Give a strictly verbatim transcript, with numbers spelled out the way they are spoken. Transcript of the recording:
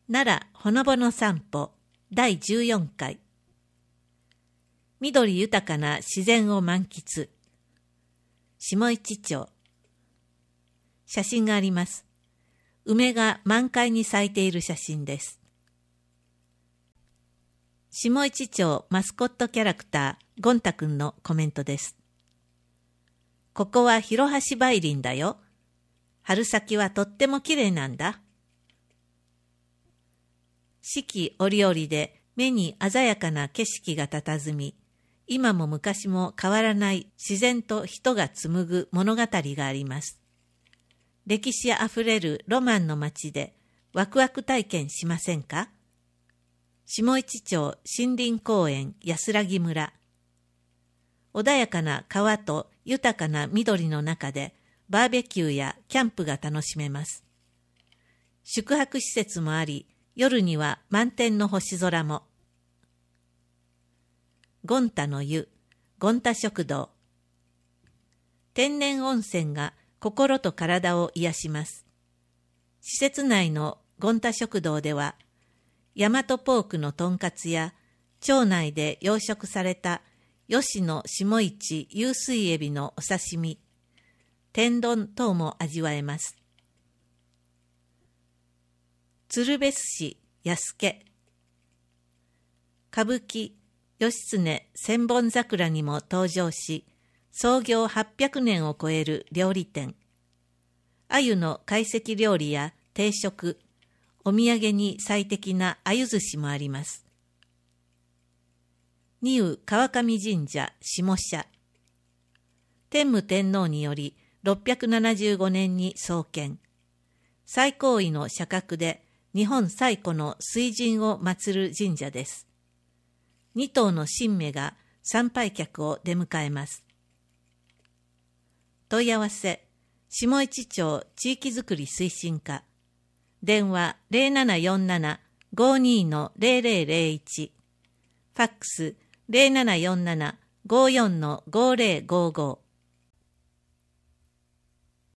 奈良ほのぼの散歩だいじゅうよんかい。緑豊かな自然を満喫。下市町。写真があります。梅が満開に咲いている写真です。下市町マスコットキャラクターゴン太くんのコメントです。ここは広橋梅林だよ。春先はとってもきれいなんだ。四季折々で目に鮮やかな景色が佇み、今も昔も変わらない自然と人が紡ぐ物語があります。歴史あふれるロマンの街でワクワク体験しませんか？下市町森林公園安らぎ村。穏やかな川と豊かな緑の中でバーベキューやキャンプが楽しめます。宿泊施設もあり、夜には満天の星空も。ゴン太の湯、ゴン太食堂。天然温泉が心と体を癒します。施設内のゴン太食堂では、大和ポークのとんかつや、町内で養殖された吉野下市湧水エビのお刺身、天丼等も味わえます。鶴瓶市安家。歌舞伎義経千本桜にも登場し、創業はっぴゃくねんを超える料理店。鮎の懐石料理や定食、お土産に最適な鮎寿司もあります。仁宇川上神社下社。天武天皇によりろっぴゃくななじゅうごねんに創建。最高位の社格で日本最古の水神を祀る神社です。二頭の神馬が参拝客を出迎えます。問い合わせ、下市町地域づくり推進課。電話 ゼロななよんなな ごに の ゼロゼロゼロいち。ファックス ゼロななよんなな ごよん の ごゼロごご。